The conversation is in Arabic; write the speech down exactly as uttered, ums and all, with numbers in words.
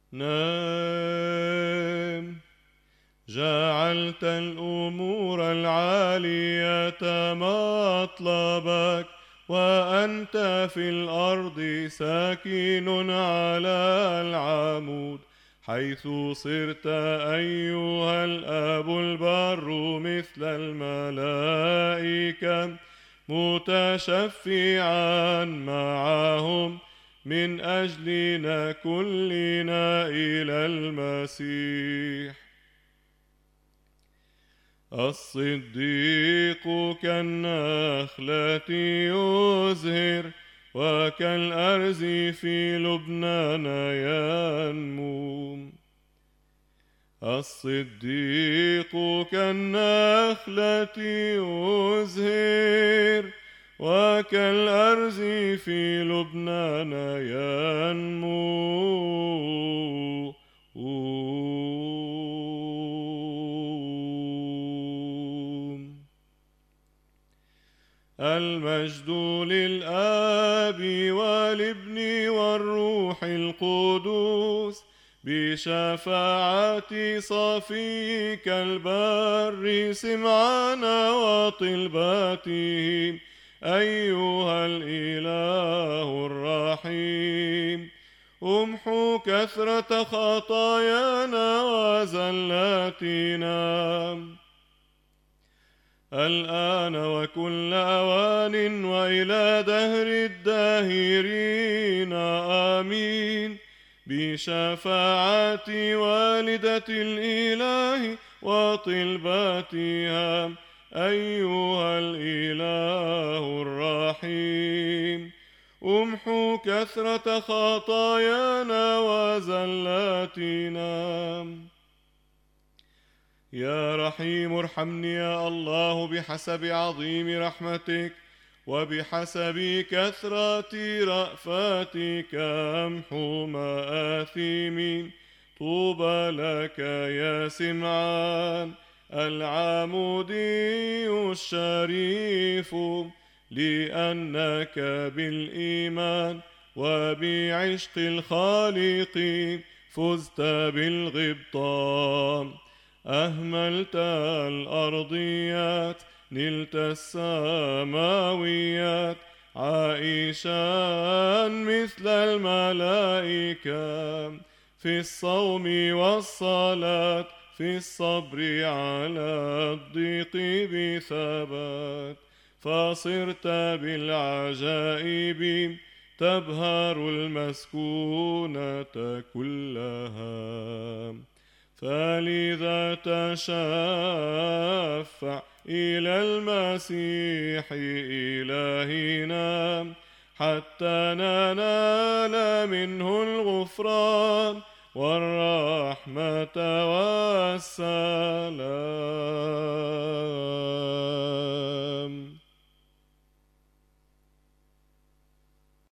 نام. جعلت الأمور العالية مطلبك، وأنت في الأرض ساكن على العمود، حيث صرت أيها الأب البر مثل الملائكة، متشفعا معهم من أجلنا كلنا إلى المسيح. الصديق كالنخلة يزهر، وكالأرز في لبنان ينمو. الصديق كالنخلة يزهر، وكالأرز في لبنان ينمو. المجد للآب والابن والروح القدوس بشفاعة صفيك البر سمعان وطلبته أيها الإله الرحيم. امحو كثرة خطايانا وزلاتنا الآن وكل أوان وإلى دهر الداهرين آمين. بشفاعة والدة الإله وطلباتها أيها الإله الرحيم. امحو كثرة خطايانا وزلاتنا. يا رحيم ارحمني يا الله بحسب عظيم رحمتك، وبحسب كثرة رأفاتك امحو مآثمي. طوبى لك يا سمعان العمودي الشريف، لأنك بالإيمان وبعشق الخالق فزت بالغبطان. أهملت الأرضيات نلت السماويات، عائشا مثل الملائكة في الصوم والصلاة، في الصبر على الضيق بثبات. فصرت بالعجائب تبهر المسكونة كلها. فلذا تشفع إلى المسيح إلهنا، حتى ننال منه الغفران والرحمة والسلام.